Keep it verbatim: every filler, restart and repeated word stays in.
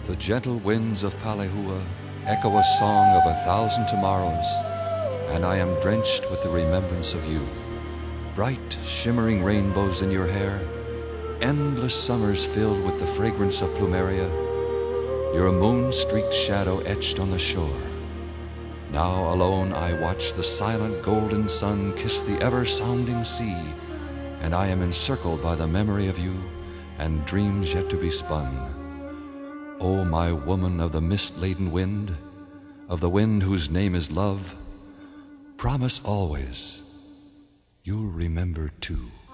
The gentle winds of Palehua echo a song of a thousand tomorrows, and I am drenched with the remembrance of you. Bright, shimmering rainbows in your hair, endless summers filled with the fragrance of plumeria, your moon-streaked shadow etched on the shore. Now alone I watch the silent golden sun kiss the ever-sounding sea, and I am encircled by the memory of you and dreams yet to be spun. O my woman of the mist-laden wind, of the wind whose name is love, promise always you'll remember too.